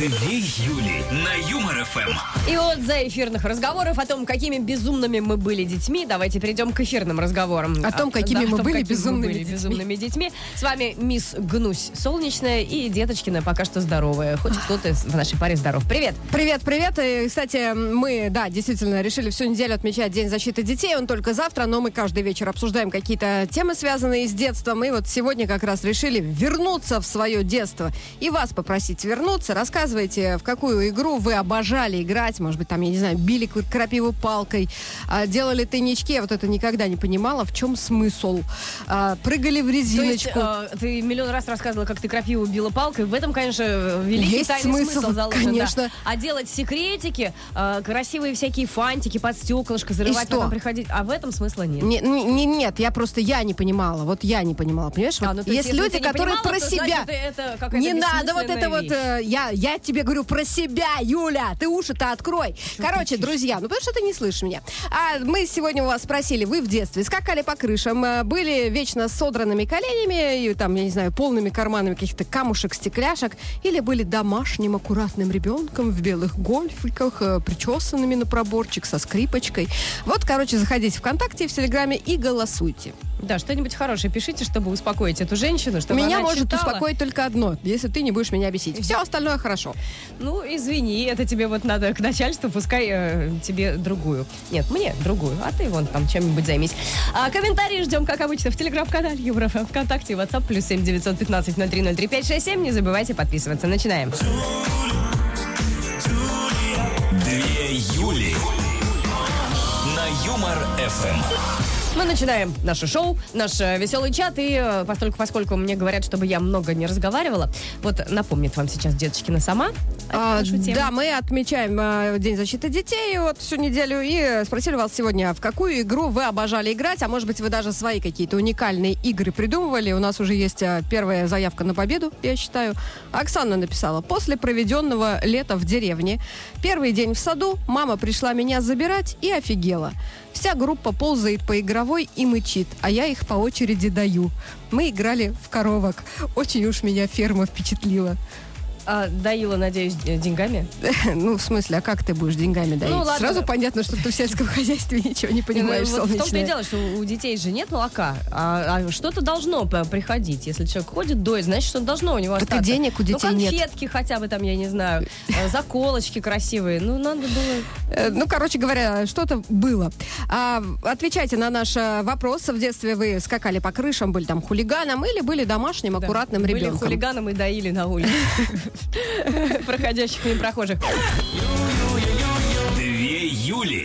Юли на Юмор ФМ. И вот за эфирных разговоров о том, какими безумными мы были детьми, давайте перейдем к эфирным разговорам. О том, какими мы были безумными детьми. С вами мисс Гнусь Солнечная и Деточкина пока что здоровая. Хоть кто-то в нашей паре здоров. Привет! Привет! И, кстати, мы, действительно, решили всю неделю отмечать День защиты детей. Он только завтра, но мы каждый вечер обсуждаем какие-то темы, связанные с детством. И вот сегодня как раз решили вернуться в свое детство. И вас попросить вернуться. Рассказывайте, в какую игру вы обожали играть. Может быть, там, я не знаю, били крапиву палкой, делали тайнички. Я вот это никогда не понимала, в чем смысл. Прыгали в резиночку. То есть, ты миллион раз рассказывала, как ты крапиву била палкой. В этом, конечно, великий есть тайный смысл заложен. Конечно. Да. А делать секретики, красивые всякие фантики под стеклышко, зарывать, потом приходить. А в этом смысла нет. Нет, я не понимала. Вот я не понимала, понимаешь? Есть люди, которые про себя. Не надо вот это вот. Я тебе говорю про себя, Юля. Ты уши-то открой. Короче, друзья, потому что ты не слышишь меня. Мы сегодня у вас спросили, вы в детстве скакали по крышам, были вечно с содранными коленями и там, я не знаю, полными карманами каких-то камушек, стекляшек, или были домашним аккуратным ребенком в белых гольфиках, причесанными на проборчик, со скрипочкой. Вот, короче, заходите ВКонтакте, в Телеграме и голосуйте. Да, что-нибудь хорошее пишите, чтобы успокоить эту женщину, чтобы меня она может читала. Успокоить только одно, если ты не будешь меня бесить. Все остальное хорошо. Ну, извини, это тебе вот надо к начальству, пускай тебе другую. Нет, мне другую, а ты вон там чем-нибудь займись. Комментарии ждем, как обычно, в Телеграм-канале Юмор ФМ, ВКонтакте и WhatsApp +7 915 0303 567. Не забывайте подписываться. Начинаем. Две Юли на Юмор ФМ. Мы начинаем наше шоу, наш веселый чат. И поскольку мне говорят, чтобы я много не разговаривала, вот напомнит вам сейчас Деточкина сама нашу тему. Да, мы отмечаем День защиты детей вот всю неделю. И спросили вас сегодня, в какую игру вы обожали играть. А может быть, вы даже свои какие-то уникальные игры придумывали. У нас уже есть первая заявка на победу, я считаю. Оксана написала: после проведенного лета в деревне, первый день в саду, мама пришла меня забирать и офигела. Вся группа ползает по игровой и мычит, а я их по очереди даю. Мы играли в коровок. Очень уж меня ферма впечатлила. Доила, надеюсь, деньгами? Ну, в смысле, а как ты будешь деньгами доить? Ну, сразу понятно, что ты в сельском хозяйстве ничего не понимаешь, вот солнечная. в том-то и дело, что у детей же нет молока, а что-то должно приходить. Если человек ходит доить, значит, что должно у него остаться. Так и денег у детей нет. Конфетки хотя бы там, я не знаю, заколочки красивые. Ну, надо было... короче говоря, что-то было. Отвечайте на наш вопрос. В детстве вы скакали по крышам, были там хулиганом или были домашним, аккуратным ребенком? Были хулиганом и доили на улице. Проходящих и прохожих. Две Юли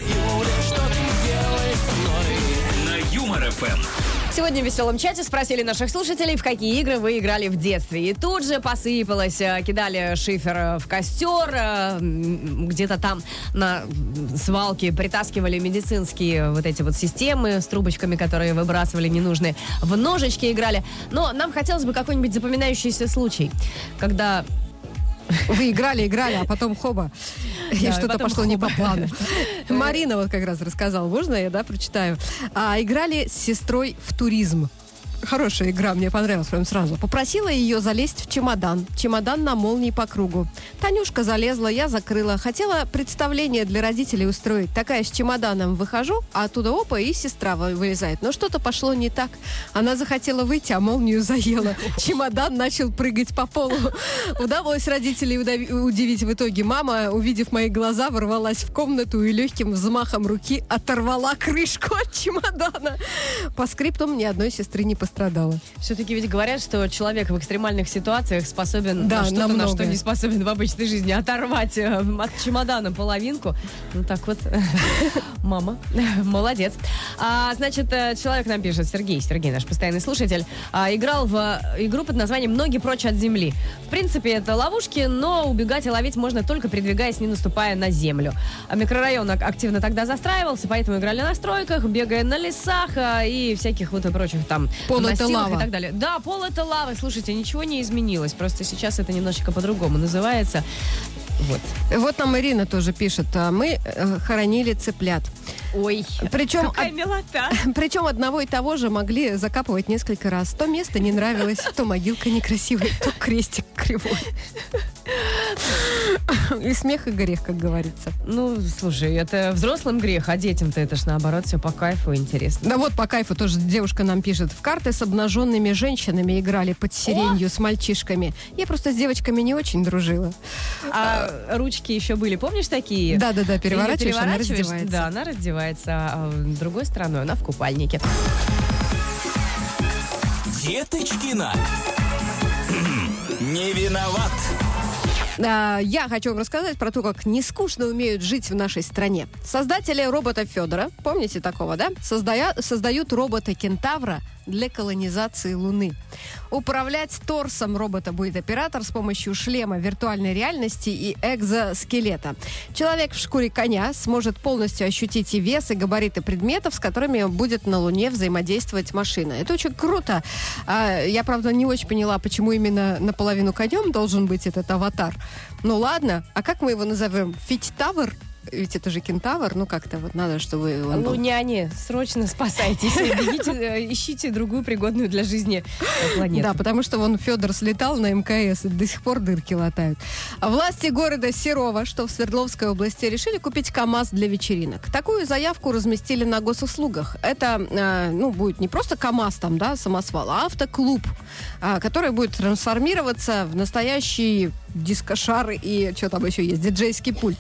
на Юмор ФМ. Сегодня в веселом чате спросили наших слушателей, в какие игры вы играли в детстве. И тут же посыпалось, кидали шифер в костер, где-то там на свалке притаскивали медицинские вот эти вот системы с трубочками, которые выбрасывали ненужные, в ножички играли. Но нам хотелось бы какой-нибудь запоминающийся случай, когда... Вы играли, а потом хоба, и что-то пошло не по плану. Марина вот как раз рассказала, можно я, прочитаю? Играли с сестрой в туризм. Хорошая игра, мне понравилась прям сразу. Попросила ее залезть в чемодан. Чемодан на молнии по кругу. Танюшка залезла, я закрыла. Хотела представление для родителей устроить. Такая с чемоданом выхожу, а оттуда опа, и сестра вылезает. Но что-то пошло не так. Она захотела выйти, а молнию заела. Чемодан начал прыгать по полу. Удалось родителей удивить в итоге. Мама, увидев мои глаза, ворвалась в комнату и легким взмахом руки оторвала крышку от чемодана. По скриптум ни одной сестры не пострадала. Все-таки ведь говорят, что человек в экстремальных ситуациях способен на что-то, на что не способен в обычной жизни. Оторвать от чемодана половинку. Ну так вот, мама, молодец. Значит, человек нам пишет, Сергей наш постоянный слушатель, играл в игру под названием «Ноги прочь от земли». В принципе, это ловушки, но убегать и ловить можно только придвигаясь, не наступая на землю. Микрорайон активно тогда застраивался, поэтому играли на стройках, бегая на лесах и всяких вот и прочих там пол это лава. И так далее. Да, пол это лава. Слушайте, ничего не изменилось. Просто сейчас это немножечко по-другому называется. Вот нам Ирина тоже пишет. Мы хоронили цыплят. Ой, причем какая милота. Причем одного и того же могли закапывать несколько раз. То место не нравилось, то могилка некрасивая, то крестик кривой. И смех, и грех, как говорится. Ну, слушай, это взрослым грех, а детям-то это ж наоборот все по кайфу интересно. Да вот по кайфу тоже девушка нам пишет. В карты с обнаженными женщинами играли под сиренью с мальчишками. Я просто с девочками не очень дружила. А ручки еще были, помнишь такие? Да-да-да, переворачиваешь, она Переворачиваешь, раздевается. Да, она раздевается, а другой стороной она в купальнике. Деточкина. Не виноват. Я хочу вам рассказать про то, как нескучно умеют жить в нашей стране. Создатели робота Федора, помните такого, да? Создают робота-кентавра для колонизации Луны. Управлять торсом робота будет оператор с помощью шлема виртуальной реальности и экзоскелета. Человек в шкуре коня сможет полностью ощутить и вес, и габариты предметов, с которыми будет на Луне взаимодействовать машина. Это очень круто. Я, правда, не очень поняла, почему именно наполовину конем должен быть этот аватар. Ну ладно, а как мы его назовем? Фить-тавр? Ведь это же кентавр, ну как-то вот надо, чтобы он был. Луняне, срочно спасайтесь, бегите, ищите другую пригодную для жизни планету. Да, потому что вон Федор слетал на МКС, и до сих пор дырки латают. Власти города Серова, что в Свердловской области, решили купить КАМАЗ для вечеринок. Такую заявку разместили на госуслугах. Это, будет не просто КАМАЗ там, да, самосвал, а автоклуб, который будет трансформироваться в настоящий дискошар и что там еще есть, диджейский пульт.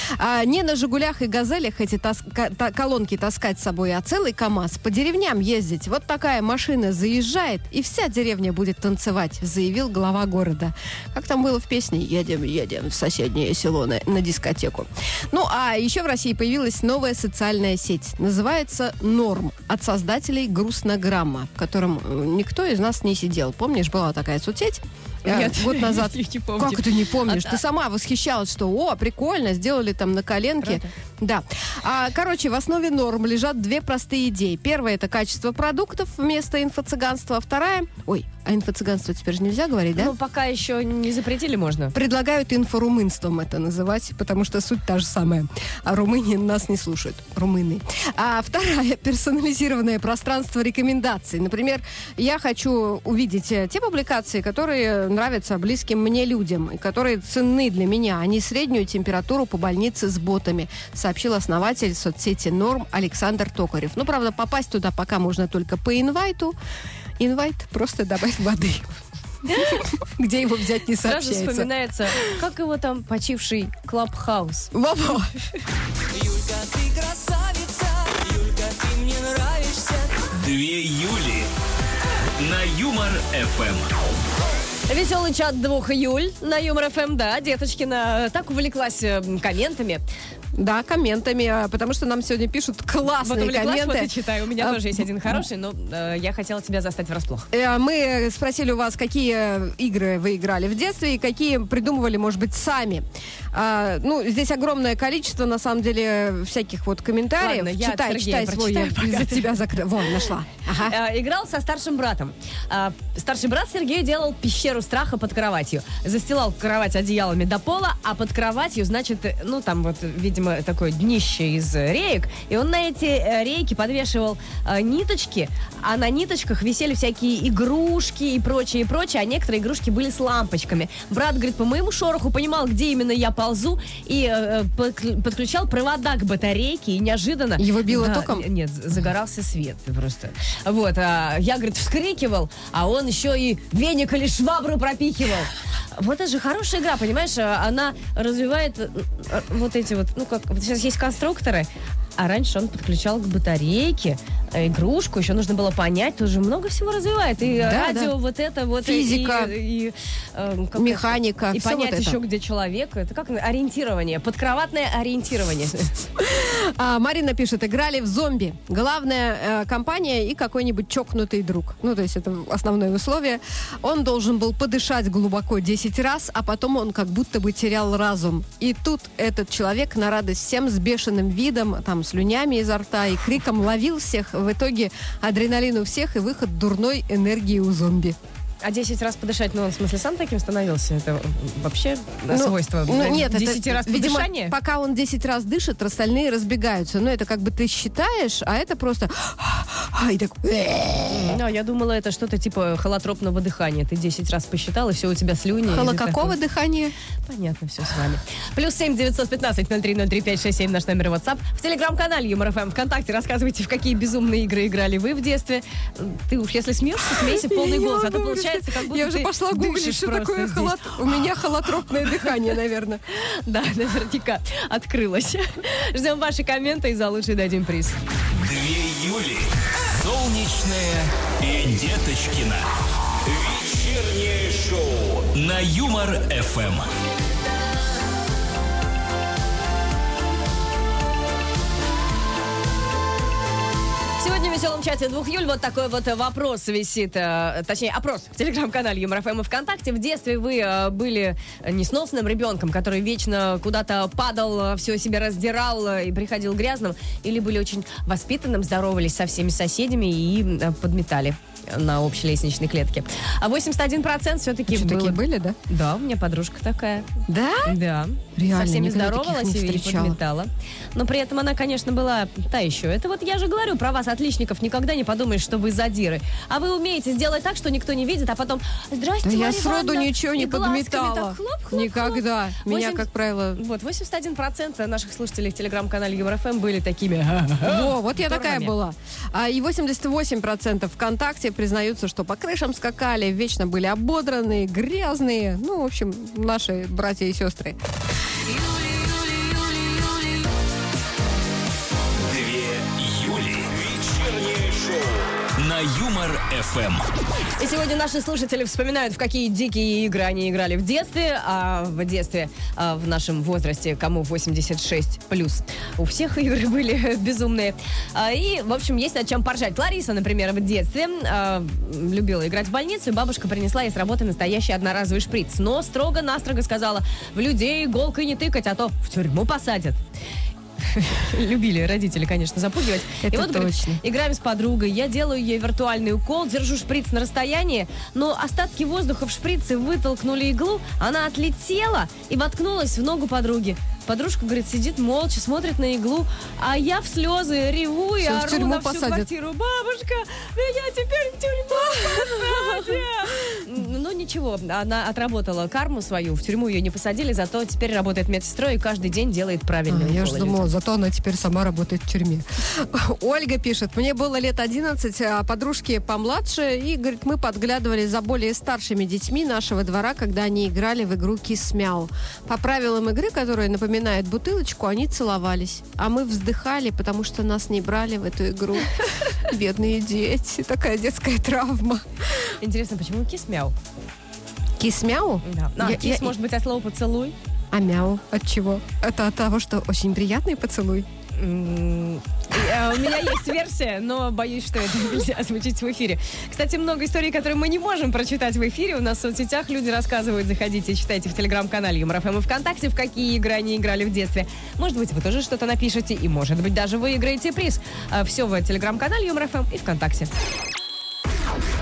Не на «Жигулях» и «Газелях» эти колонки таскать с собой, а целый КАМАЗ по деревням ездить. Вот такая машина заезжает, и вся деревня будет танцевать, заявил глава города. Как там было в песне? Едем в соседнее село на дискотеку. Ну, а еще в России появилась новая социальная сеть. Называется «Норм», от создателей «Грустнограмма», в котором никто из нас не сидел. Помнишь, была такая соцсеть? Нет, год назад. не помню. Как ты не помнишь? Ты сама восхищалась, что, прикольно, сделали там на коленке. Правда? Да. Короче, в основе норм лежат две простые идеи. Первая — это качество продуктов вместо инфо-цыганства. А вторая... А инфо-цыганство теперь же нельзя говорить, да? Ну, пока еще не запретили, можно. Предлагают инфорумынством это называть, потому что суть та же самая. А румыны нас не слушают. Румыны. А вторая — персонализированное пространство рекомендаций. Например, я хочу увидеть те публикации, которые нравятся близким мне людям, и которые ценны для меня, а не среднюю температуру по больнице с ботами, сообщил основатель соцсети «Норм» Александр Токарев. Ну, правда, попасть туда пока можно только по инвайту. Инвайт — просто добавь воды. Где его взять, не сообщается. Сразу вспоминается, как его там почивший Клабхаус. Во-во. Юлька, ты красавица, Юлька, ты мне нравишься. 2 Юли на Юмор-ФМ. Веселый чат 2 июль на Юмор-ФМ, да, Деточкина так увлеклась комментами. Да, комментами, потому что нам сегодня пишут классные Вот увлеклась, комменты. вот и читаю. У меня тоже есть один хороший, но я хотела тебя застать врасплох. Мы спросили у вас, какие игры вы играли в детстве и какие придумывали, может быть, сами. Здесь огромное количество, на самом деле, всяких вот комментариев. Ладно, я читай свой, я за тебя закрыла. Вон, нашла. Ага. Играл со старшим братом. Старший брат Сергей делал пещеру страха под кроватью. Застилал кровать одеялами до пола, а под кроватью, значит, там вот, видимо, такое днище из реек, и он на эти рейки подвешивал ниточки, а на ниточках висели всякие игрушки и прочее, а некоторые игрушки были с лампочками. Брат, говорит, по моему шороху понимал, где именно я ползу, и подключал провода к батарейке, и неожиданно... Его било током? Нет, загорался свет просто. Вот, я, говорит, вскрикивал, а он еще и веник или швабру пропихивал. Вот это же хорошая игра, понимаешь? Она развивает вот эти вот, вот сейчас есть конструкторы, а раньше он подключал к батарейке игрушку, еще нужно было понять, тоже много всего развивает. И радио, вот это вот. Физика, механика. И понять вот еще, где человек. Это как ориентирование, подкроватное ориентирование. Марина пишет, играли в зомби. Главная компания и какой-нибудь чокнутый друг. То есть это основное условие. Он должен был подышать глубоко 10 раз, а потом он как будто бы терял разум. И тут этот человек на радость всем с бешеным видом, там, слюнями изо рта и криком ловил всех. В итоге адреналин у всех и выход дурной энергии у зомби. А 10 раз подышать, ну он в смысле сам таким становился? Это вообще свойство? Нет, 10 раз видимо, подышание? пока он 10 раз дышит, остальные разбегаются. Но это как бы ты считаешь, а это просто... И так... Ну, я думала, это что-то типа холотропного дыхания. Ты 10 раз посчитал, и все, у тебя слюни. Какого дыхания? Понятно, все с вами. +7 915 0303 567 наш номер WhatsApp. В телеграм-канале Юмор ФМ, ВКонтакте рассказывайте, в какие безумные игры играли вы в детстве. Ты уж если смеешься, смейся в полный голос, а то получается, как будто я уже пошла гуглить, что такое у меня холотропное дыхание, наверное. Да, наверняка открылось. Ждем ваши комменты и за лучший дадим приз. 2 Юли. Солнечная и Деточкина. Вечернее шоу на Юмор ФМ. Сегодня в веселом чате 2 июля вот такой вот вопрос висит, точнее, опрос в телеграм-канале Юмор ФМ и ВКонтакте. В детстве вы были несносным ребенком, который вечно куда-то падал, все себе раздирал и приходил грязным, или были очень воспитанным, здоровались со всеми соседями и подметали на общей лестничной клетке. А 81% все-таки было... Такие были, да? Да, у меня подружка такая. Да? Да. Реально, со всеми никогда здоровалась таких не и встречала. подметала. Но при этом она, конечно, была та еще. Это вот я же говорю про вас, отличников, никогда не подумаешь, что вы задиры. А вы умеете сделать так, что никто не видит, а потом «Здрасте, Да я Марья сроду Ивановна», ничего не и глазками подметала. так хлоп-хлоп-хлоп. Никогда. Меня, 80 как правило... Вот, 81% наших слушателей в телеграм-канале Юмор ФМ были такими. Вот я такая здоровыми. была. И 88% ВКонтакте признаются, что по крышам скакали, вечно были ободранные, грязные. Ну, в общем, наши братья и сестры. 2 Юли. Вечернее шоу на Юмор ФМ. И сегодня наши слушатели вспоминают, в какие дикие игры они играли в детстве. А в детстве, в нашем возрасте, кому 86+. У всех игры были безумные. И, в общем, есть над чем поржать. Лариса, например, в детстве любила играть в больницу, и бабушка принесла ей с работы настоящий одноразовый шприц. Но строго-настрого сказала: в людей иголкой не тыкать, а то в тюрьму посадят. Любили родители, конечно, запугивать. Это и вот, говорит, точно. играем с подругой, я делаю ей виртуальный укол, держу шприц на расстоянии, но остатки воздуха в шприце вытолкнули иглу, она отлетела и воткнулась в ногу подруги. Подружка, говорит, сидит молча, смотрит на иглу, а я в слезы реву и Всё, в ору тюрьму на всю посадят. квартиру. Бабушка, меня теперь в тюрьму посадят. Ну ничего, она отработала карму свою, в тюрьму ее не посадили, зато теперь работает медсестрой и каждый день делает правильные Я уколы же думала, людям. зато она теперь сама работает в тюрьме. Ольга пишет: мне было лет 11, а подружки помладше, и, говорит, мы подглядывали за более старшими детьми нашего двора, когда они играли в игру «Кис-мяу». По правилам игры, которая напоминает бутылочку, они целовались. А мы вздыхали, потому что нас не брали в эту игру. Бедные дети. Такая детская травма. Интересно, почему кис-мяу? Кис-мяу? Да. Кис, может быть, от слова поцелуй? А мяу? От чего? Это от того, что очень приятный поцелуй. У меня есть версия, но боюсь, что это нельзя озвучить в эфире. Кстати, много историй, которые мы не можем прочитать в эфире. У нас в соцсетях люди рассказывают. Заходите и читайте в телеграм-канале Юмор ФМ и ВКонтакте, в какие игры они играли в детстве. Может быть, вы тоже что-то напишете, и, может быть, даже выиграете приз. Все в телеграм-канале Юмор ФМ и ВКонтакте. 2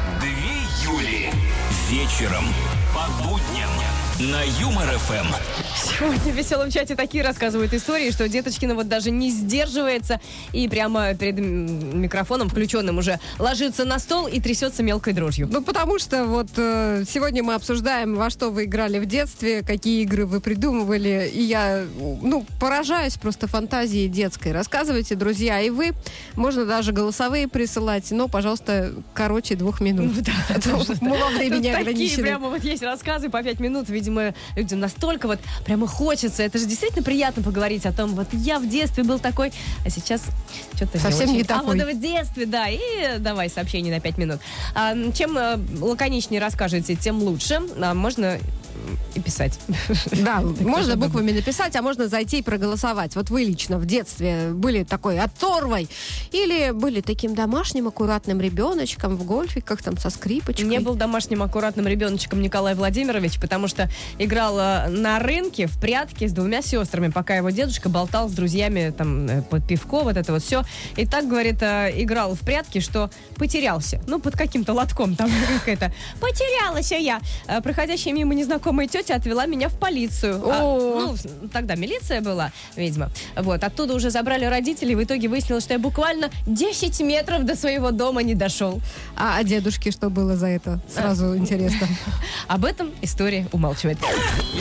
Юли. Вечером по будням на Юмор ФМ. Сегодня в веселом чате такие рассказывают истории, что Деточкина вот даже не сдерживается и прямо перед микрофоном, включенным уже, ложится на стол и трясется мелкой дрожью. Ну, потому что вот сегодня мы обсуждаем, во что вы играли в детстве, какие игры вы придумывали, и я, поражаюсь просто фантазией детской. Рассказывайте, друзья, и вы. Можно даже голосовые присылать, но, пожалуйста, короче 2 минут. Мало времени Такие ограничено. прямо вот есть рассказы по 5 минут. Видимо, людям настолько вот прямо хочется. Это же действительно приятно поговорить о том, вот я в детстве был такой, а сейчас что-то совсем не не очень. такой. А вот в детстве, да, и давай сообщение на 5 минут. Чем лаконичнее расскажете, тем лучше. Можно и писать. Да, можно буквами написать, а можно зайти и проголосовать. Вот вы лично в детстве были такой оторвой или были таким домашним аккуратным ребеночком в гольфиках там со скрипочкой? Не был домашним аккуратным ребеночком Николай Владимирович, потому что играл на рынке в прятки с 2 сестрами, пока его дедушка болтал с друзьями там под пивко, вот это вот все. И так, говорит, играл в прятки, что потерялся. Ну, под каким-то лотком там какая-то. Потерялась я. Проходящая мимо незнакомая тетя отвела меня в полицию. Ну, тогда милиция была, видимо. Вот, оттуда уже забрали родители, и в итоге выяснилось, что я буквально 10 метров до своего дома не дошел. А дедушке что было за это? Сразу интересно. Об этом история умалчивает. 2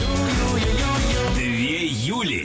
Юли.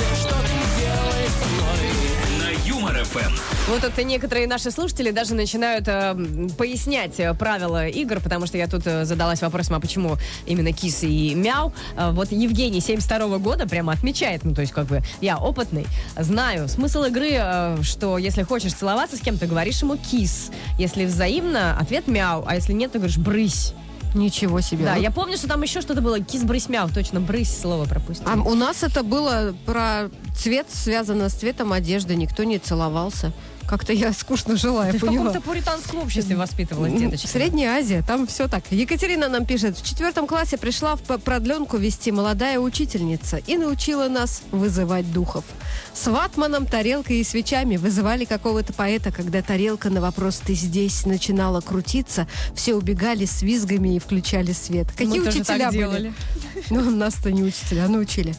На Юмор ФМ. Вот это некоторые наши слушатели даже начинают пояснять правила игр, потому что я тут задалась вопросом, а почему именно кис и мяу. Вот Евгений 72-го года прямо отмечает, ну то есть как бы я опытный, знаю смысл игры, что если хочешь целоваться с кем-то, говоришь ему кис. Если взаимно, ответ мяу, а если нет, то говоришь брысь. Ничего себе. Да, я помню, что там еще что-то было. Кис, брысь, мяу. Точно, брысь слово пропустил. А у нас это было про цвет, связано с цветом одежды. Никто не целовался. Как-то я скучно жила, я Ты в поняла. каком-то пуританском обществе воспитывалась, деточка. Средняя Азия, там все так. Екатерина нам пишет: в 4 классе пришла в продленку вести молодая учительница и научила нас вызывать духов. С ватманом, тарелкой и свечами вызывали какого-то поэта, когда тарелка на вопрос «ты здесь?» начинала крутиться, все убегали с визгами и включали свет. Какие Мы тоже учителя так были? делали. Ну, нас-то не учителя, а научили.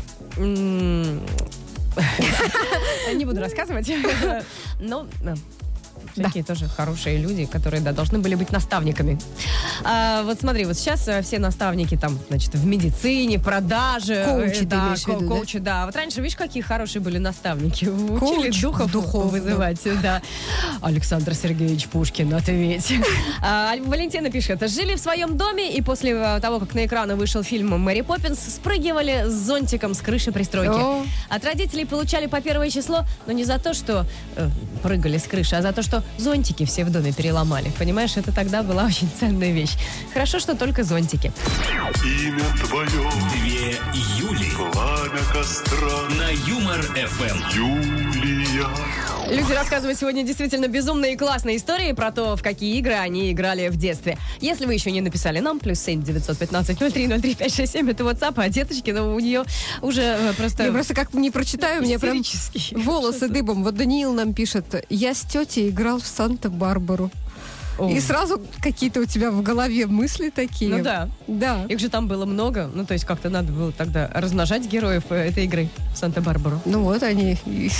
Не буду рассказывать. Но всякие тоже хорошие люди, которые, да, должны были быть наставниками. Вот смотри, вот сейчас все наставники там, значит, в медицине, продаже. Коучи, ты да, имеешь в виду, да? коучи, да. Вот раньше, видишь, какие хорошие были наставники. Учили Коуч духов вызывать, да. Александр Сергеевич Пушкин, ответь. Валентина пишет: жили в своем доме, и после того, как на экраны вышел фильм «Мэри Поппинс», спрыгивали с зонтиком с крыши пристройки. О. От родителей получали по 1 число, но не за то, что прыгали с крыши, а за то, что зонтики все в доме переломали. Понимаешь, это тогда была очень ценная вещь. Хорошо, что только зонтики. Имя твое, 2 Юли. пламя костра, На Юмор ФМ. Юлия. Люди рассказывают сегодня действительно безумные и классные истории про то, в какие игры они играли в детстве. Если вы еще не написали нам, +7 915 03 03 567, это WhatsApp, а деточки, ну, у нее уже просто... Я просто как не прочитаю, мне прям истерический. волосы дыбом. Вот Даниил нам пишет: я с тетей играл в Санта-Барбару. О. И сразу какие-то у тебя в голове мысли такие. Ну да. Да. Их же там было много. Ну, то есть как-то надо было тогда размножать героев этой игры в Санта-Барбару. Ну вот они.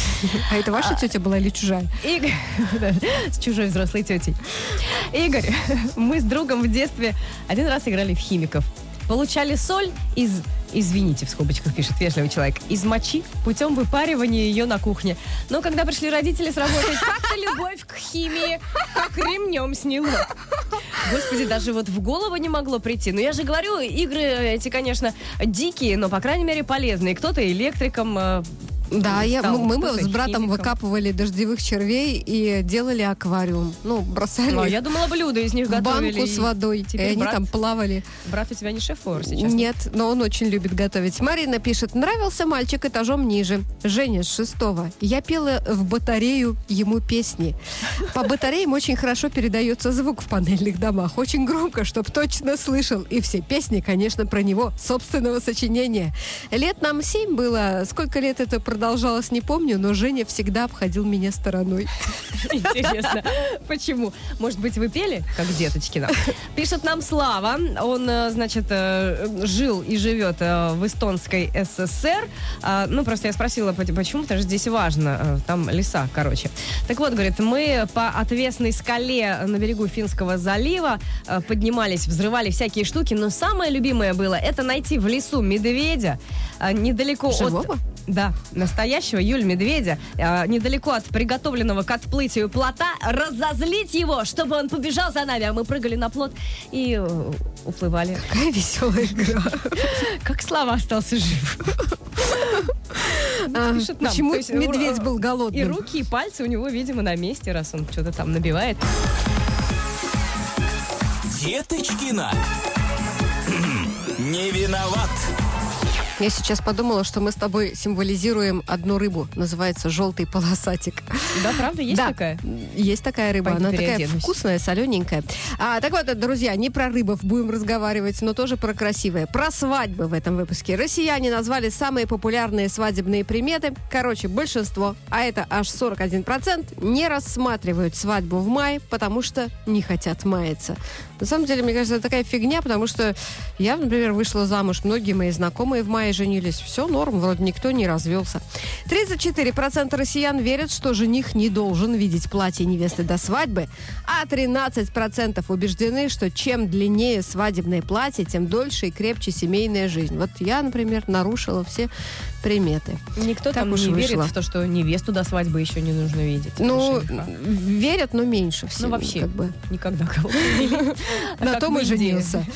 А это ваша тетя была или чужая? Игорь, да, с чужой взрослой тетей. Игорь, мы с другом в детстве один раз играли в химиков. Получали соль из, извините, в скобочках пишет вежливый человек, из мочи путем выпаривания ее на кухне. Но когда пришли родители с работы, как-то любовь к химии как ремнем сняло. Господи, даже вот в голову не могло прийти. Но я же говорю, игры эти, конечно, дикие, но, по крайней мере, полезные. Кто-то электриком... Да, мы кто-то с братом химиком. выкапывали дождевых червей и делали аквариум. Ну, бросали Ну, их я думала, блюда из них в готовили. банку с водой. И Теперь они там плавали. Брат у тебя не шеф-повар сейчас? Нет, но он очень любит готовить. Марина пишет: нравился мальчик этажом ниже. Женя с 6-го. Я пела в батарею ему песни. По батареям очень хорошо передается звук в панельных домах. Очень громко, чтоб точно слышал. И все песни, конечно, про него, собственного сочинения. Лет нам 7 было. Сколько лет это продолжалось, не помню, но Женя всегда обходил меня стороной. Интересно, почему? Может быть, вы пели, как деточкина? Пишет нам Слава. Он, значит, жил и живет в эстонской ССР. Ну, просто я спросила, почему, потому что здесь важно. Там леса, короче. Так вот, говорит, мы по отвесной скале на берегу Финского залива поднимались, взрывали всякие штуки, но самое любимое было это найти в лесу медведя недалеко Живого? от... Да, настоящего медведя, недалеко от приготовленного к отплытию плота, разозлить его, чтобы он побежал за нами, а мы прыгали на плот и уплывали. Какая веселая игра. Как Слава остался жив. Пишет нам. Почему То есть, медведь был голодным? И руки, и пальцы у него, видимо, на месте, раз он что-то там набивает. Деточкина. не виноват. Я сейчас подумала, что мы с тобой символизируем одну рыбу. Называется желтый полосатик. Да, правда? Есть Да, такая? есть такая рыба. Пойду Она такая переоденусь. вкусная, солененькая. Так вот, друзья, не про рыбов будем разговаривать, но тоже про красивое. Про свадьбы в этом выпуске. Россияне назвали самые популярные свадебные приметы. Короче, большинство, а это аж 41%, не рассматривают свадьбу в мае, потому что не хотят маяться. На самом деле, мне кажется, это такая фигня, потому что я, например, вышла замуж, многие мои знакомые в мае женились. Все норм, вроде никто не развелся. 34% россиян верят, что жених не должен видеть платье невесты до свадьбы, а 13% убеждены, что чем длиннее свадебное платье, тем дольше и крепче семейная жизнь. Вот я, например, нарушила все приметы. Никто Так там уж не верит вышло. в то, что невесту до свадьбы еще не нужно видеть. Ну, Жениха. верят, но меньше всего. Ну, вообще, как бы. никогда кого-то не видели. А На как том в и Индии. женился.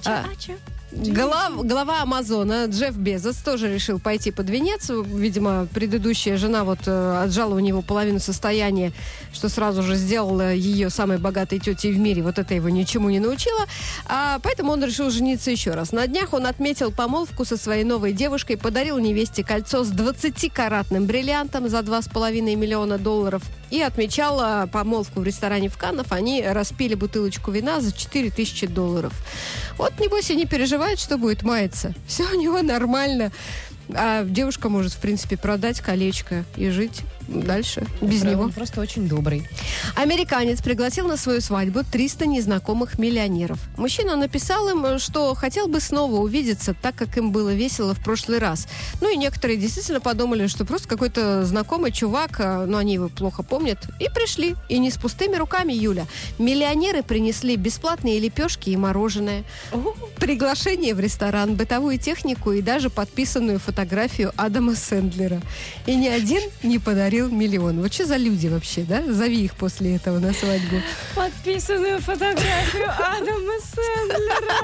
Глава Амазона Джефф Безос тоже решил пойти под венец. Видимо, предыдущая жена отжала у него половину состояния, что сразу же сделала ее самой богатой тетей в мире. Вот это его ничему не научило. Поэтому он решил жениться еще раз. На днях он отметил помолвку со своей новой девушкой, подарил невесте кольцо с 20-каратным бриллиантом за $2,5 миллиона и отмечал помолвку в ресторане в Каннах. Они распили бутылочку вина за $4000. Вот, небось, и не переживает, что будет маяться. Все у него нормально. А девушка может, в принципе, продать колечко и жить дальше без него. Он просто очень добрый. Американец пригласил на свою свадьбу 300 незнакомых миллионеров. Мужчина написал им, что хотел бы снова увидеться, так как им было весело в прошлый раз. Ну и некоторые действительно подумали, что просто какой-то знакомый чувак, но они его плохо помнят, и пришли. И не с пустыми руками, Юля. Миллионеры принесли бесплатные лепешки и мороженое, приглашение в ресторан, бытовую технику и даже подписанную фотографию Адама Сэндлера. И ни один не подарил миллион. Вот что за люди вообще, да? Зови их после этого на свадьбу. Подписанную фотографию Адама Сэндлера.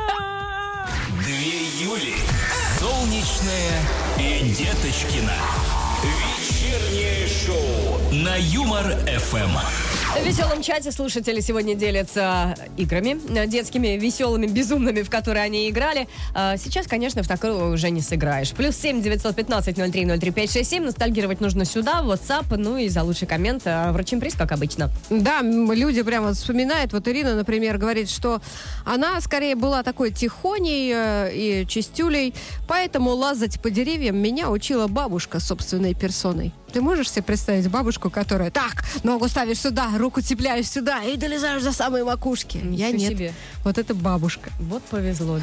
Две Юли. Солнечная и Деточкина. Вечернее шоу на Юмор-ФМ. В веселом чате слушатели сегодня делятся играми детскими, веселыми, безумными, в которые они играли. Сейчас, конечно, в такое уже не сыграешь. +7 915 03 03 567. Ностальгировать нужно сюда, в WhatsApp, ну и за лучший коммент вручим приз, как обычно. Да, люди прямо вспоминают. Вот Ирина, например, говорит, что она скорее была такой тихоней и чистюлей, поэтому лазать по деревьям меня учила бабушка собственной персоной. Ты можешь себе представить бабушку, которая так, ногу ставишь сюда, руку цепляешь сюда и долезаешь до самой макушки? Я нет. Себе. Вот это бабушка. Вот повезло,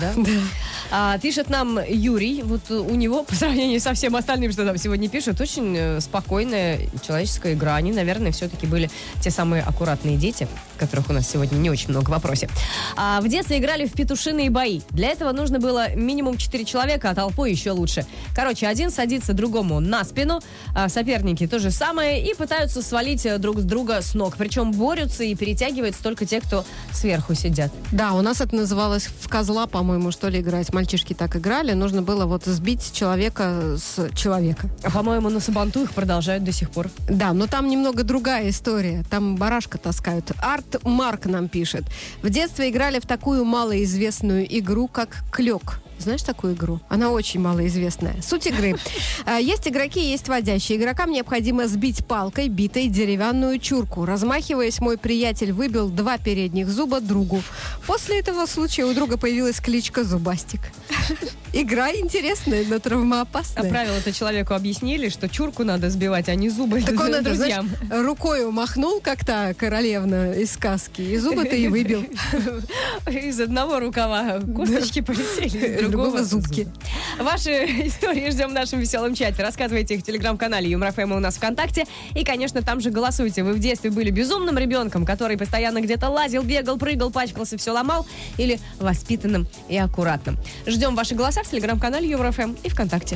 да? Пишет нам Юрий, вот у него, по сравнению со всем остальным, что нам сегодня пишут, очень спокойная человеческая игра. Они, наверное, все-таки были те самые аккуратные дети, которых у нас сегодня не очень много в вопросе. В детстве играли в петушиные бои. Для этого нужно было минимум 4 человека, а толпой еще лучше. Короче, один садится другому на спину, соперники то же самое, и пытаются свалить друг с друга с ног. Причем борются и перетягиваются только те, кто сверху сидят. Да, у нас это называлось в козла, по-моему, что ли, играть. Мальчишки так играли. Нужно было вот сбить человека с человека. А, по-моему, на Сабанту их продолжают до сих пор. Да, но там немного другая история. Там барашка таскают. Арт Марк нам пишет. В детстве играли в такую малоизвестную игру, как клёк. Знаешь такую игру? Она очень малоизвестная. Суть игры. Есть игроки, есть водящие. Игрокам необходимо сбить палкой битой деревянную чурку. Размахиваясь, мой приятель выбил 2 передних зуба другу. После этого случая у друга появилась кличка Зубастик. Игра интересная, но травмоопасная. А правила-то человеку объяснили, что чурку надо сбивать, а не зубы Так он это, знаешь, друзьям. рукой махнул, как та королевна из сказки, и зубы-то и выбил. Из одного рукава косточки полетели, из другого зубки. Ваши истории ждем в нашем веселом чате. Рассказывайте их в телеграм-канале Юмор-ФМ у нас ВКонтакте. И, конечно, там же голосуйте. Вы в детстве были безумным ребенком, который постоянно где-то лазил, бегал, прыгал, пачкался, все ломал, или воспитанным и аккуратным. Ждем ваши голоса в телеграм-канале Юмор-ФМ и ВКонтакте.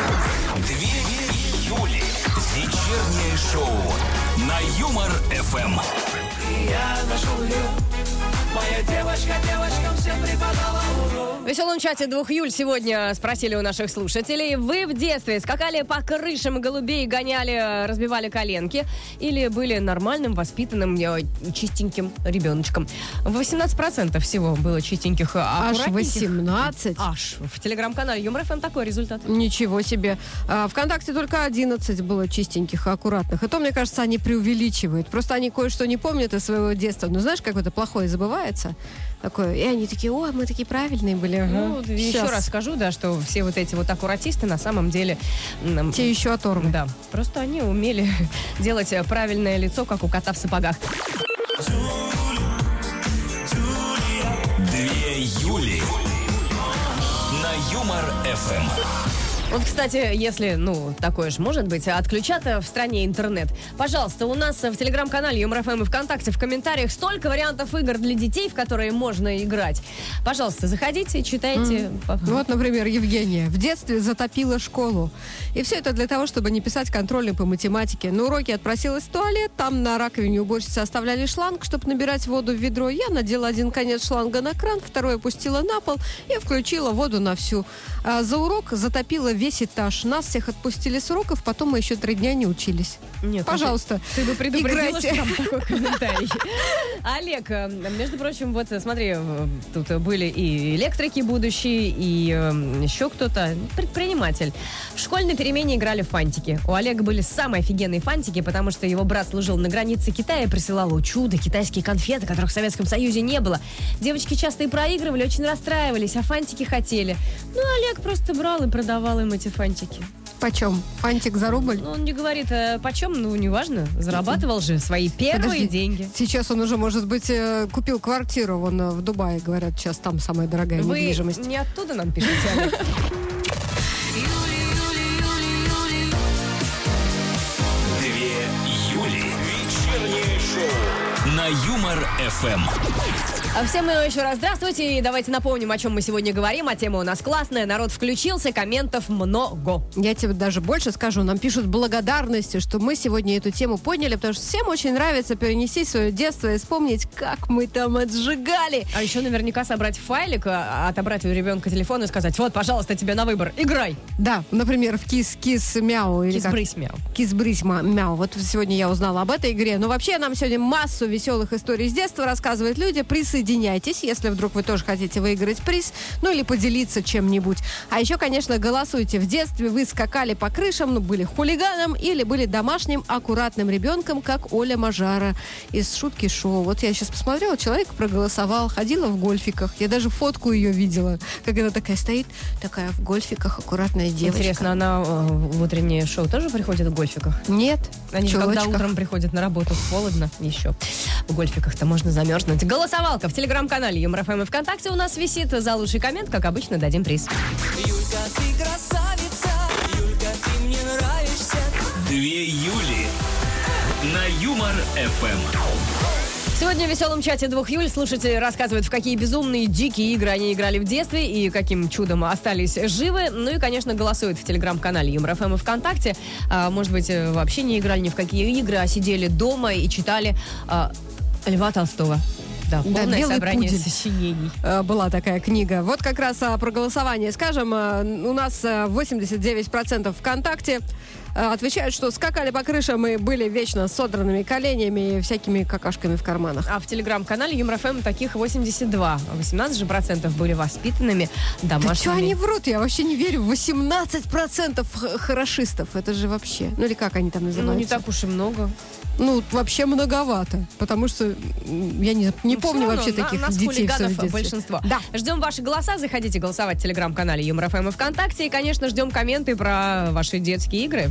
Две Юли. Вечернее шоу на Юмор-ФМ. Я нашел ее. Моя девочка, девочкам всем преподала урок. В веселом чате 2 июля сегодня спросили у наших слушателей: вы в детстве скакали по крышам голубей, гоняли, разбивали коленки или были нормальным, воспитанным, чистеньким ребеночком? 18% всего было чистеньких, Аж аккуратненьких. 18. Аж. В телеграм-канале Юмор ФМ такой результат. Ничего себе. ВКонтакте только 11 было чистеньких и аккуратных. И то, мне кажется, они преувеличивают. Просто они кое-что не помнят из своего детства. Ну, знаешь, как это плохое забывается? Такое. И они такие: ой, мы такие правильные были. Ну, еще раз скажу, да, что все вот эти вот аккуратисты на самом деле... Те еще оторвы. Да, просто они умели делать правильное лицо, как у кота в сапогах. 2 Юли на Юмор ФМ. Вот, кстати, если, такое же может быть, отключат в стране интернет. Пожалуйста, у нас в телеграм-канале Юмор ФМ и ВКонтакте в комментариях столько вариантов игр для детей, в которые можно играть. Пожалуйста, заходите, читайте. Вот, например, Евгения. В детстве затопила школу. И все это для того, чтобы не писать контрольные по математике. На уроке отпросилась в туалет, там на раковине уборщицы оставляли шланг, чтобы набирать воду в ведро. Я надела один конец шланга на кран, второй опустила на пол и включила воду на всю. А за урок затопила весь этаж. Нас всех отпустили с уроков, потом мы еще 3 дня не учились. Нет, пожалуйста, ты бы предупредила, играйте. что там такой комментарий. Олег, между прочим, вот смотри, тут были и электрики будущие, и еще кто-то, предприниматель. В школьной перемене играли в фантики. У Олега были самые офигенные фантики, потому что его брат служил на границе Китая и присылал, о чудо, китайские конфеты, которых в Советском Союзе не было. Девочки часто и проигрывали, очень расстраивались, а фантики хотели. Ну, Олег просто брал и продавал им эти фантики. Почем? Фантик за рубль? Ну, он не говорит, почем, неважно. Зарабатывал же свои первые Подожди, деньги. Сейчас он уже, может быть, купил квартиру вон в Дубае, говорят, сейчас там самая дорогая Вы недвижимость. не оттуда нам пишете, Олег? 2 Юли. Вечернее шоу на Юмор ФМ. А всем еще раз здравствуйте. И давайте напомним, о чем мы сегодня говорим. А тема у нас классная. Народ включился, комментов много. Я тебе даже больше скажу. Нам пишут благодарности, что мы сегодня эту тему подняли, потому что всем очень нравится перенести свое детство и вспомнить, как мы там отжигали. А еще наверняка собрать файлик, отобрать у ребенка телефон и сказать: вот, пожалуйста, тебе на выбор, играй. Да, например, в Кис-Кис-Мяу. или как? Кис-брысь-мяу. Кис-брысь-мяу. Вот сегодня я узнала об этой игре. Но вообще нам сегодня массу веселых историй с детства рассказывают люди. Присоединяйтесь, если вдруг вы тоже хотите выиграть приз, или поделиться чем-нибудь. А еще, конечно, голосуйте. В детстве вы скакали по крышам, были хулиганом или были домашним аккуратным ребенком, как Оля Мажара из шутки шоу. Вот я сейчас посмотрела, человек проголосовал, ходила в гольфиках. Я даже фотку ее видела, как она такая стоит, такая в гольфиках, аккуратная девочка. Интересно, она в утреннее шоу тоже приходит в гольфиках? Нет, Они в же когда чулочках. утром приходят на работу, холодно еще. В гольфиках-то можно замерзнуть. Голосовалка в телеграм-канале Юмор ФМ и ВКонтакте у нас висит. За лучший коммент, как обычно, дадим приз. Юлька, ты красавица, Юлька, ты мне нравишься. 2 Юли на Юмор ФМ. Сегодня в веселом чате 2 июля слушатели рассказывают, в какие безумные, дикие игры они играли в детстве и каким чудом остались живы. Ну и, конечно, голосуют в телеграм-канале Юмор ФМ и ВКонтакте. Может быть, вообще не играли ни в какие игры, а сидели дома и читали Льва Толстого. Да, полное «Белый собрание пудель». сочинений. Была такая книга. Вот как раз про голосование скажем. У нас 89% ВКонтакте отвечают, что скакали по крышам и были вечно содранными коленями и всякими какашками в карманах. А в телеграм-канале Юмор ФМ таких 82. 18% были воспитанными, Да домашними. что они врут? Я вообще не верю. 18% хорошистов. Это же вообще... или как они там называются? не так уж и много. Вообще многовато. Потому что я не помню вообще таких нас детей в своем хулиганов детстве. большинство. Да. Ждем ваши голоса. Заходите голосовать в телеграм-канале Юмор ФМ и ВКонтакте. И, конечно, ждем комменты про ваши детские игры.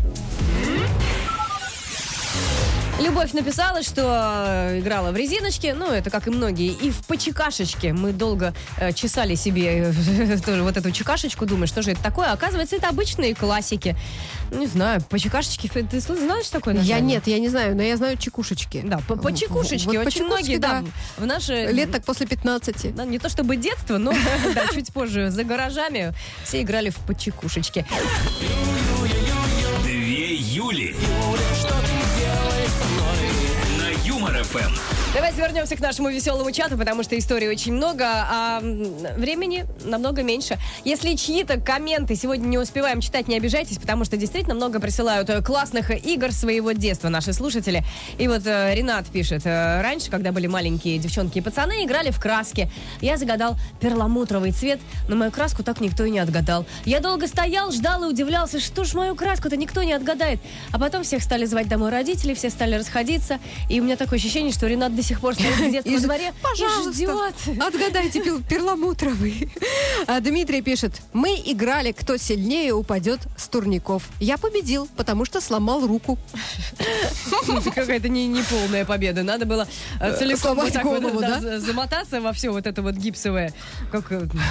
Любовь написала, что играла в резиночке, это как и многие, и в почекашечке. Мы долго чесали себе тоже вот эту чекашечку, думаешь, что же это такое? Оказывается, это обычные классики. Не знаю, почекашечки, ты знаешь такое название? Я не знаю, но я знаю чекушечки. Да, по чекушечке. Вот по Очень многие, чекушечке, да. в наши... Лет так после 15. Да, не то чтобы детство, но да, чуть позже за гаражами все играли в почекушечки. 2 Юли на Юмор ФМ. Давайте вернемся к нашему веселому чату, потому что историй очень много, а времени намного меньше. Если чьи-то комменты сегодня не успеваем читать, не обижайтесь, потому что действительно много присылают классных игр своего детства наши слушатели. И вот Ренат пишет: раньше, когда были маленькие девчонки и пацаны, играли в краски. Я загадал перламутровый цвет, но мою краску так никто и не отгадал. Я долго стоял, ждал и удивлялся, что ж мою краску-то никто не отгадает. А потом всех стали звать домой родители, все стали расходиться, и у меня такое ощущение, что Ренат до сих пор стоит где-то во дворе и ждет. Отгадайте перламутровый. Дмитрий пишет: мы играли, кто сильнее упадет с турников. Я победил, потому что сломал руку. Это какая-то не полная победа. Надо было целиком вот так голову, вот, да? замотаться во все вот это вот гипсовое. Как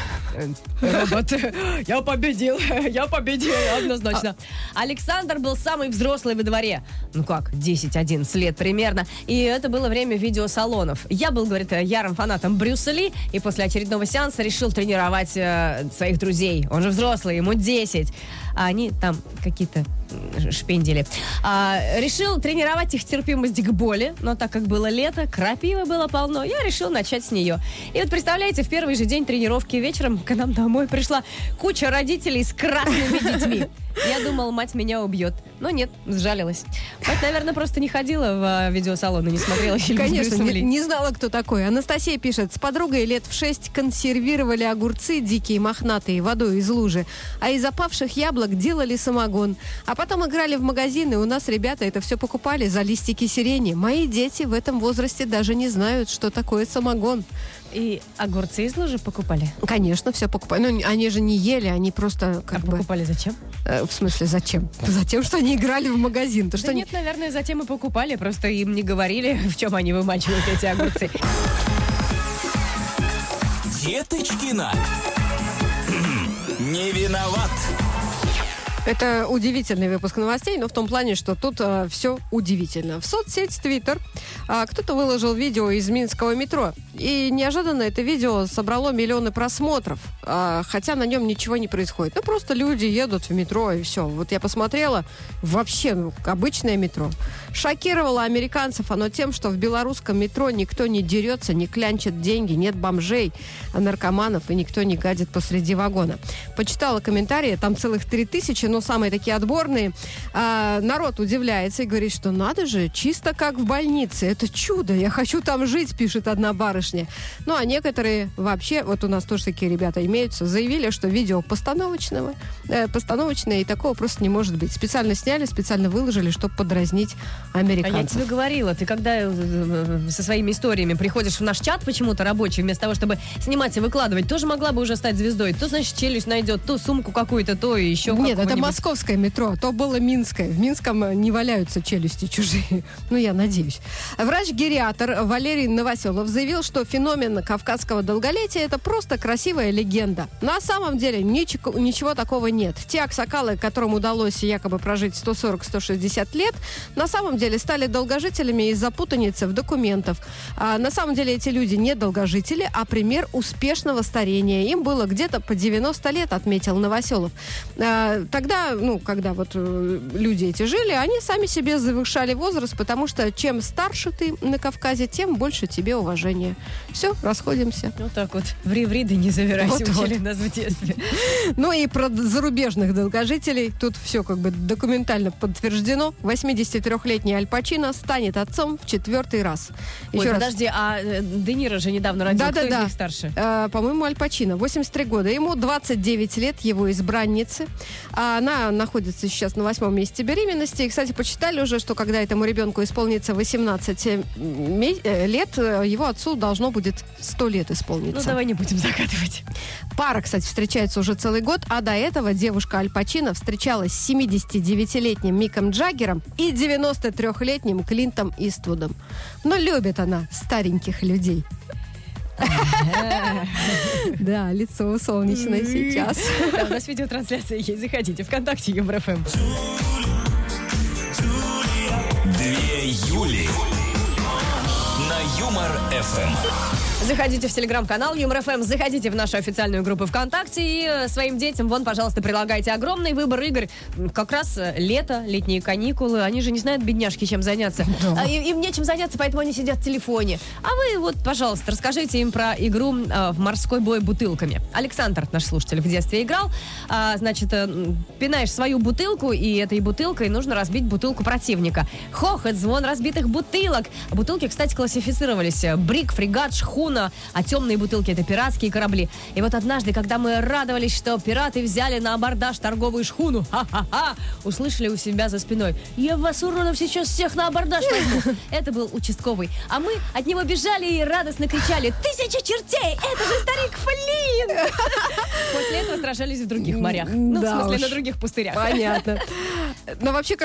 робот. Я победил, однозначно. Александр был самый взрослый во дворе. Ну как, 10-11 лет примерно. И это было время видеосалонов. Я был, говорит, ярым фанатом Брюса Ли, и после очередного сеанса решил тренировать своих друзей. Он же взрослый, ему 10. А они там какие-то шпендели. Решил тренировать их терпимость к боли, но так как было лето, крапивы было полно, я решил начать с нее. И вот представляете, в первый же день тренировки вечером к нам домой пришла куча родителей с красными детьми. Я думал, мать меня убьет. Но нет, сжалилась. Мать, наверное, просто не ходила в видеосалон и не смотрела фильм. Конечно, не знала, кто такой. Анастасия пишет: с подругой лет в 6 консервировали огурцы дикие, мохнатые, водой из лужи, а из опавших яблок делали самогон. А потом играли в магазин, и у нас ребята это все покупали за листики сирени. Мои дети в этом возрасте даже не знают, что такое самогон. И огурцы из лужи покупали? Конечно, все покупали. Ну, они же не ели, они просто как бы... покупали зачем? В смысле, зачем? Затем, что они играли в магазин. То, что нет, наверное, затем и покупали. Просто им не говорили, в чем они вымачивают эти огурцы. Деточкина. Не виноват. Это удивительный выпуск новостей, но в том плане, что тут все удивительно. В соцсеть Twitter кто-то выложил видео из минского метро. И неожиданно это видео собрало миллионы просмотров, хотя на нем ничего не происходит. Ну, просто люди едут в метро, и все. Вот я посмотрела, вообще, обычное метро. Шокировало американцев оно тем, что в белорусском метро никто не дерется, не клянчит деньги, нет бомжей, наркоманов, и никто не гадит посреди вагона. Почитала комментарии, там целых 3000, но самые такие отборные. Народ удивляется и говорит, что надо же, чисто как в больнице. Это чудо, я хочу там жить, пишет одна барышня. Ну, а некоторые вообще, вот у нас тоже такие ребята имеются, заявили, что видео постановочное, и такого просто не может быть. Специально сняли, специально выложили, чтобы подразнить американцев. А я тебе говорила, ты когда со своими историями приходишь в наш чат почему-то рабочий, вместо того, чтобы снимать и выкладывать, тоже могла бы уже стать звездой. То, значит, челюсть найдет, то сумку какую-то, то и еще Нет, это московское метро, то было минское. В Минском не валяются челюсти чужие. Ну, я надеюсь. Врач-гериатр Валерий Новоселов заявил, что феномен кавказского долголетия – это просто красивая легенда. На самом деле ничего такого нет. Те аксакалы, которым удалось якобы прожить 140-160 лет, на самом деле стали долгожителями из-за путаницы в документах. На самом деле эти люди не долгожители, а пример успешного старения. Им было где-то по 90 лет, отметил Новоселов. Тогда, когда вот люди эти жили, они сами себе завышали возраст, потому что чем старше ты на Кавказе, тем больше тебе уважения. Все, расходимся. Вот так вот. Ври, да не завирайся, учили нас в детстве. Ну и про зарубежных долгожителей. Тут все как бы документально подтверждено. 83-летний Аль Пачино станет отцом в 4-й раз. Ой, подожди, а Де Ниро же недавно родил. Кто из них старше? По-моему, Аль Пачино. 83 года. Ему 29 лет, его избранницы. Она находится сейчас на 8-м месяце беременности. И, кстати, почитали уже, что когда этому ребенку исполнится 18 лет, его отцу должно будет 100 лет исполниться. Ну, давай не будем загадывать. Пара, кстати, встречается уже целый год, а до этого девушка Аль Пачино встречалась с 79-летним Миком Джаггером и 93-летним Клинтом Иствудом. Но любит она стареньких людей. Да, лицо солнечное сейчас. У нас видеотрансляция есть, заходите. ВКонтакте Юмор ФМ. Две Юли на Юмор ФМ. Заходите в телеграм-канал Юмор ФМ, заходите в нашу официальную группу ВКонтакте и своим детям, пожалуйста, прилагайте огромный выбор игр. Как раз лето, летние каникулы, они же не знают, бедняжки, чем заняться. Да. Им нечем заняться, поэтому они сидят в телефоне. А вы, пожалуйста, расскажите им про игру в морской бой бутылками. Александр, наш слушатель, в детстве играл. Пинаешь свою бутылку, и этой бутылкой нужно разбить бутылку противника. Хохот, звон разбитых бутылок. Бутылки, кстати, классифицировались. Брик, фрегат, шхуна. А темные бутылки — это пиратские корабли. И вот однажды, когда мы радовались, что пираты взяли на абордаж торговую шхуну, ха-ха-ха, услышали у себя за спиной: «Я вас, уродов, сейчас всех на абордаж возьму». Это был участковый. А мы от него бежали и радостно кричали: «1000 чертей! Это же старик Флинн!» После этого сражались в других морях. В смысле, на других пустырях. Понятно. Но вообще,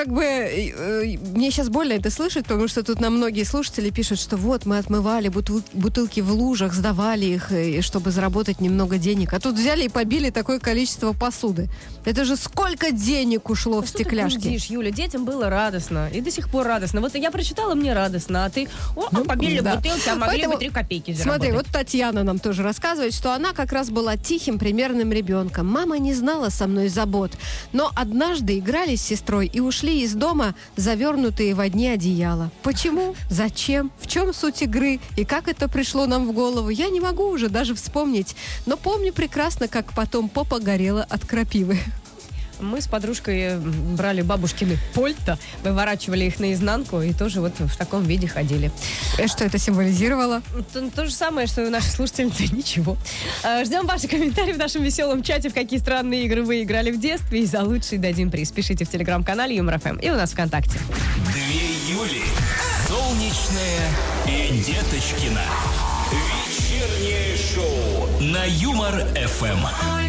мне сейчас больно это слышать, потому что тут нам многие слушатели пишут, что вот мы отмывали бутылки в лужах, сдавали их, чтобы заработать немного денег. А тут взяли и побили такое количество посуды. Это же сколько денег ушло в стекляшки. Что ты пиздишь, Юля? Детям было радостно. И до сих пор радостно. Вот я прочитала, мне радостно. А ты, побили бутылки, а могли бы 3 копейки заработать. Смотри, вот Татьяна нам тоже рассказывает, что она как раз была тихим, примерным ребенком. Мама не знала со мной забот. Но однажды играли с сестрой и ушли из дома, завернутые в одни одеяла. Почему? Зачем? В чем суть игры? И как это пришло нам в голову? Я не могу уже даже вспомнить. Но помню прекрасно, как потом попа горела от крапивы. Мы с подружкой брали бабушкины пальто, выворачивали их наизнанку и тоже вот в таком виде ходили. И что это символизировало? То же самое, что и у наших слушательниц, ничего. Ждем ваши комментарии в нашем веселом чате, в какие странные игры вы играли в детстве, и за лучший дадим приз. Пишите в телеграм-канале Юмор ФМ и у нас ВКонтакте. 2 Юли. Солнечная и Деточкина. Вечернее шоу на Юмор ФМ.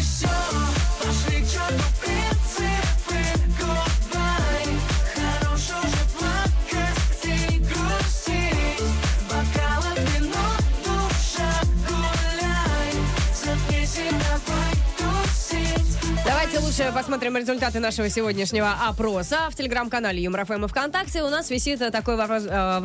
Давайте лучше посмотрим результаты нашего сегодняшнего опроса. В телеграм-канале Юмор ФМ и ВКонтакте у нас висит такой вопрос...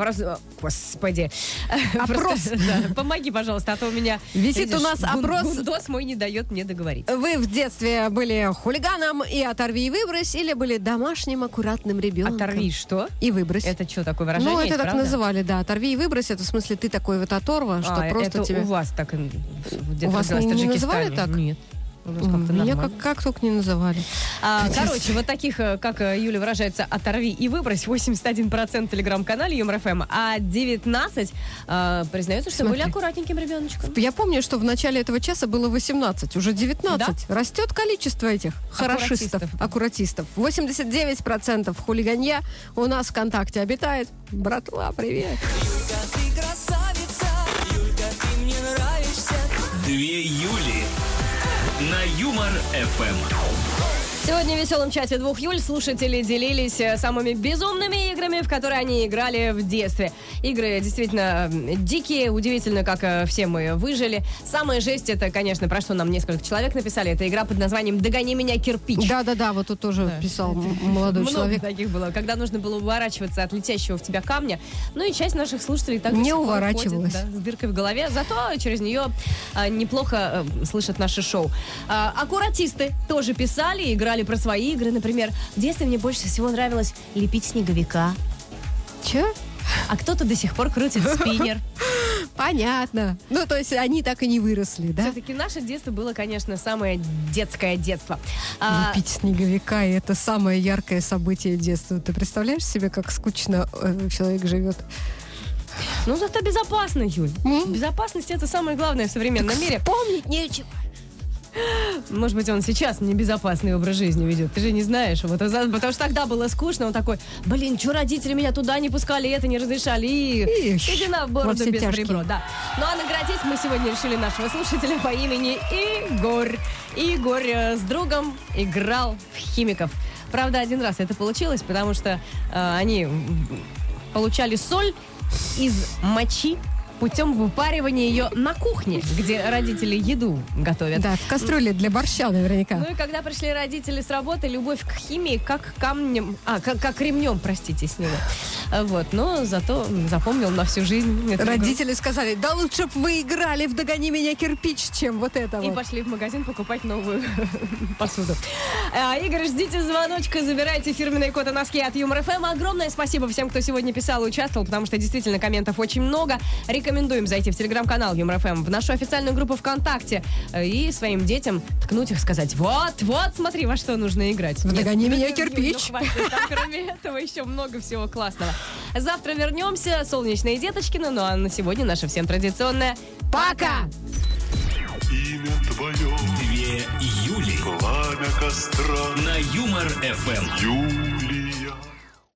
Господи. Опрос. Да, помоги, пожалуйста, а то у меня... Висит у нас опрос. Гундос мой не дает мне договорить. Вы в детстве были хулиганом и «оторви и выбрось», или были домашним аккуратным ребенком? Оторви что? И выбрось. Это что, такое выражение? Ну, это есть, так правда? называли, да. «Оторви и выбрось» — это в смысле ты такой вот оторва, что просто это тебе... у вас так... У вас не называли так? Нет. У нас как-то Меня нормально. как только не называли. Короче, вот таких, как Юля выражается, «оторви и выбрось», 81% в телеграм-канале Юмор ФМ, а 19 признаются, что были аккуратненьким ребеночком. Я помню, что в начале этого часа было 18, уже 19. Да? Растет количество этих хорошистов, аккуратистов. 89% хулиганья у нас ВКонтакте обитает. Братва, привет. Юлька, ты красавица, Юлька, ты мне нравишься. 2 Юли на Юмор ФМ. Сегодня в веселом чате 2 Юль слушатели делились самыми безумными играми, в которые они играли в детстве. Игры действительно дикие, удивительно, как все мы выжили. Самая жесть, это, конечно, про что нам несколько человек написали, это игра под названием «Догони меня, кирпич». Да, вот тут тоже писал молодой Много человек. таких было, когда нужно было уворачиваться от летящего в тебя камня. Ну и часть наших слушателей так Не до сих пор уворачивалась. ходит, да, с дыркой в голове. Зато через нее неплохо слышат наше шоу. Аккуратисты тоже писали, играли про свои игры. Например, в детстве мне больше всего нравилось лепить снеговика. Че? А кто-то до сих пор крутит спиннер. Понятно. Ну, то есть они так и не выросли, да? Все-таки наше детство было, конечно, самое детское детство. Лепить снеговика, и это самое яркое событие детства. Ты представляешь себе, как скучно человек живет? Ну, зато безопасно, Юль. Безопасность — это самое главное в современном мире. Помнить нечего. Может быть, он сейчас небезопасный образ жизни ведет. Ты же не знаешь. Вот, потому что тогда было скучно. Он такой: блин, что родители меня туда не пускали, это не разрешали. И седина в бороду без ребро. Да. Ну а наградить мы сегодня решили нашего слушателя по имени Игорь. Игорь с другом играл в химиков. Правда, один раз это получилось, потому что они получали соль из мочи путем выпаривания ее на кухне, где родители еду готовят. Да, в кастрюле для борща наверняка. Ну и когда пришли родители с работы, любовь к химии как камнем, как ремнем, простите, сняла. Вот, но зато запомнил на всю жизнь. Родители сказали, да лучше бы вы играли в «Догони меня, кирпич», чем вот это И вот. пошли в магазин покупать новую посуду. Игорь, ждите звоночка, забирайте фирменные коты носки от Юмор ФМ. Огромное спасибо всем, кто сегодня писал и участвовал, потому что действительно комментов очень много. Рекомендуем зайти в телеграм-канал Юмор ФМ, в нашу официальную группу ВКонтакте и своим детям ткнуть их, сказать, вот, смотри, во что нужно играть. В «Догони меня, ну, кирпич». Там, кроме этого, еще много всего классного. Завтра вернемся, солнечные Деточкины, ну а на сегодня наша всем традиционная «Пока!» Имя твое, 2 Юли пламя костра, на Юмор ФМ. Юлия.